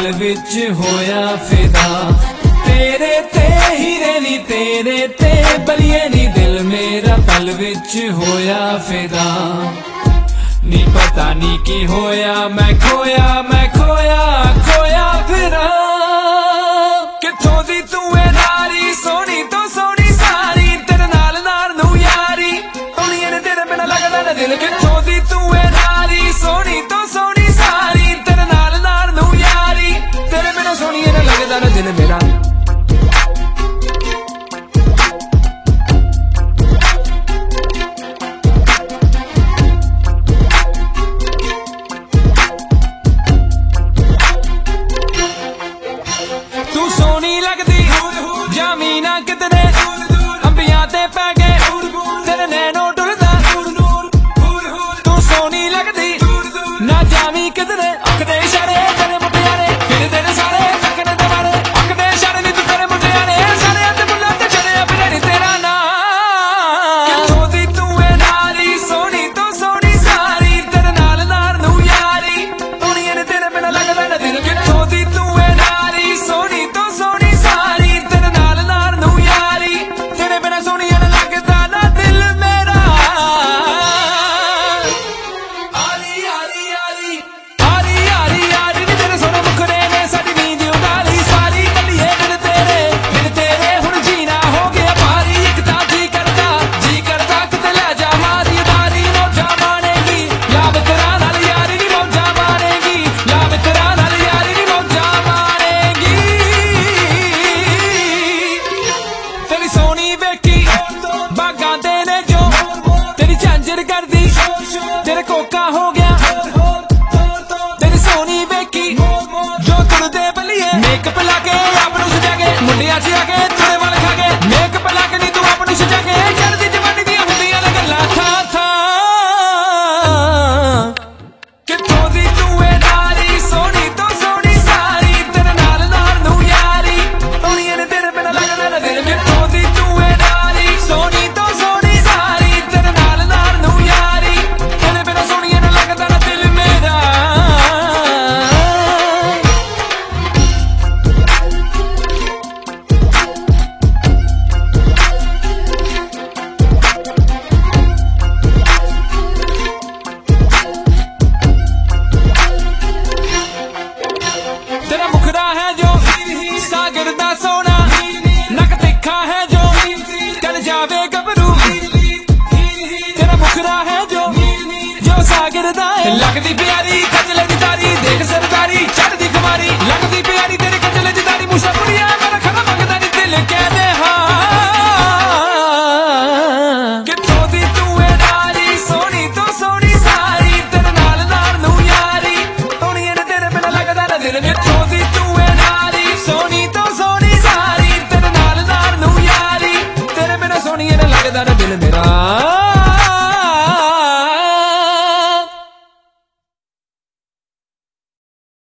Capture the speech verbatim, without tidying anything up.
पल विच होया फिदा। तेरे ते हीरे नी तेरे ते बलिए नी दिल मेरा पल विच होया फिदा। नी पता नी की होया मैं खोया मैं खोया खोया फिरा। किथों दी तू है नारी सोनी तो सोनी सारी तेरे नाल नार नू यारी सोनिए ने तेरे बिना लगदा ना दिल। किथों दी तू है नारी सोनी तो सोनी सारी तेरे नाल नार नू यारी तेरे बिना सोनिए ने लगदा ना दिल मेरा। तेरे कोका हो गया तेरी सोनी बेकी जो तुरदे बलिए मेकअप लाके आपनू सजा के मुंडिया च आके थोड़े वाल खा के मेकअप लाके नी तू आपनू सजा के चढ़दी जवानी दी हुंदियां ने गल्लां था था। किथों दी तू है नारी सोनी तो सोनी सारी तेरे नाल नार नू यारी सोनिए ने तेरे बिना लगदा ना दिल। किथों दी तू है नारी सोनी तो सोनी सारी तेरे नाल नार नू यारी तेरे बिना सोनिए ने लगदा ना दिल मेरा। तेरा मुखड़ा है जो सागर दा सोना नक तिखा है जो कल जावे गबरू। तेरा मुखड़ा है जो जो सागर दा लगदी प्यारी